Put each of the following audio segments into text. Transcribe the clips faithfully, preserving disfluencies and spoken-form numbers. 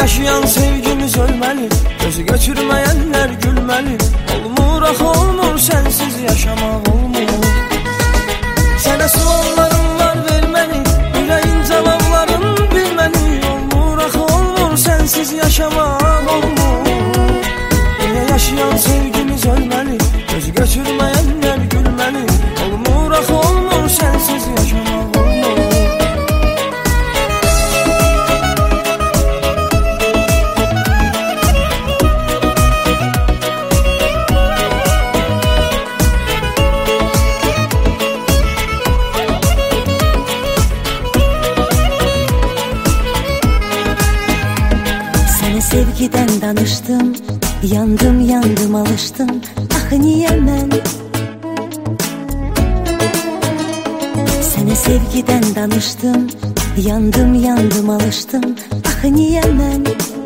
yaşayan sevgimiz ölmeli, gözü götürmeyenler gülmeli. Olmur ah olmur sensiz yaşamak olmur. Sana suallarım var vermeli, yüreğin cevapların bilmeli. Olmur ah olmur sensiz yaşamak olmur. Niye yaşayan sevgimiz ölmeli, gözü götürmeyenler gülmeli. Olmur ah olmur sensiz yaşamak olmur. Sevgiden danıştım, yandım yandım alıştım. Ah niye ben? Sana sevgiden danıştım, yandım yandım alıştım. Ah niye ben?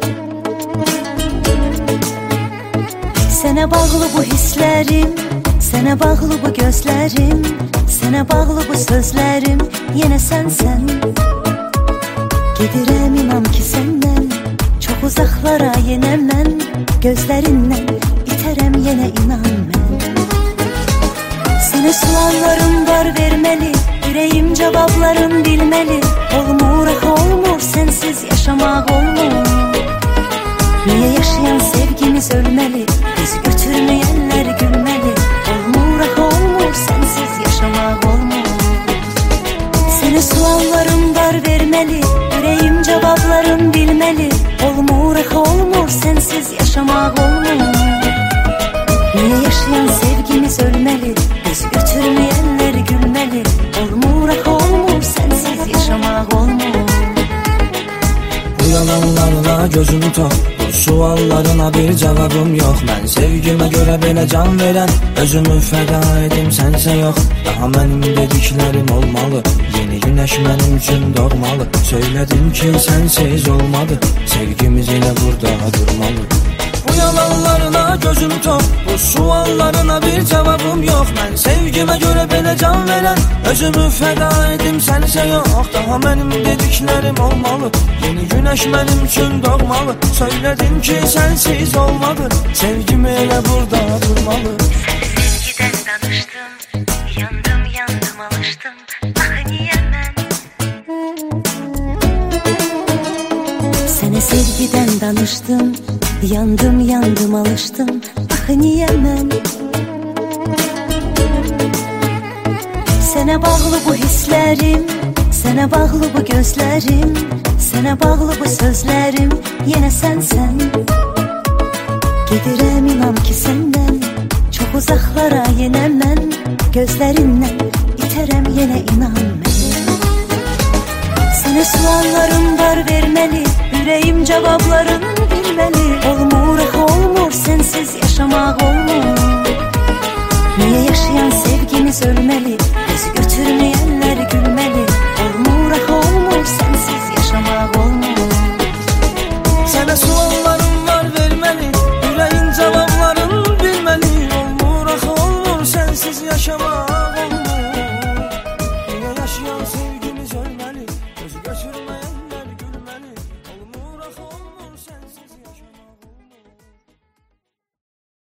Sana bağlı bu hislerim, sana bağlı bu gözlerim, sana bağlı bu sözlerim. Yine sen sen, gedirem inan ki senden. Çok uzaklara yenemem, gözlerinden iterem yine inan ben. Sana suallarım var vermeli, yüreğim cevaplarım bilmeli. Olmur ah olmur sensiz yaşamak olmur. Niye yaşayan sevgimiz ölmeli, bizi götürmeyenler gülmeli. Olmur ah olmur sensiz yaşamak olmur. Sana suallarım var vermeli, yüreğim cevaplarım bilmeli. Olmur ah olmur sensiz yaşamak olmur. Niye yaşayan sevgimiz ölmeli, bizi götürmeyenler gülmeli. Olmur ah olmur sensiz yaşamak olmur. Bu yalanlarla gözümü tok, bu suallarına bir cevabım yok. Ben sevgime göre belə can veren, özümü feda edim sense yok. Daha benim dediklerim olmalı, yeni güneş benim için doğmalı. Söyledim ki sensiz olmadı, sevgimiz yine burada durmalı. Bu yalanlarına gözüm tok, bu suallarına bir cevabım yok. Ben sevgime göre belə can veren, özümü feda edim sense yok. Daha benim dediklerim olmalı, yeni güneş benim için doğmalı. Söyledim ki sensiz olmadı, sevgim elə burada durmalı. Sevgiden danıştım, yandım yandım alıştım. Ah niye ben? Sana sevgiden danıştım, yandım yandım alıştım. Ah niye ben? Sana bağlı bu hislerim, sana bağlı bu gözlerim, sana bağlı bu sözlerim. Yine sen sen, gedirem inan ki senden. Çok uzaklara yenemem, gözlerinden iterem yine inan ben. Sana suallarım var vermeli, yüreğim cevapların bilmeli. Olmur ah olmur sensiz yaşamak olmur. Niye yaşayan sevgimiz ölmeli, bizi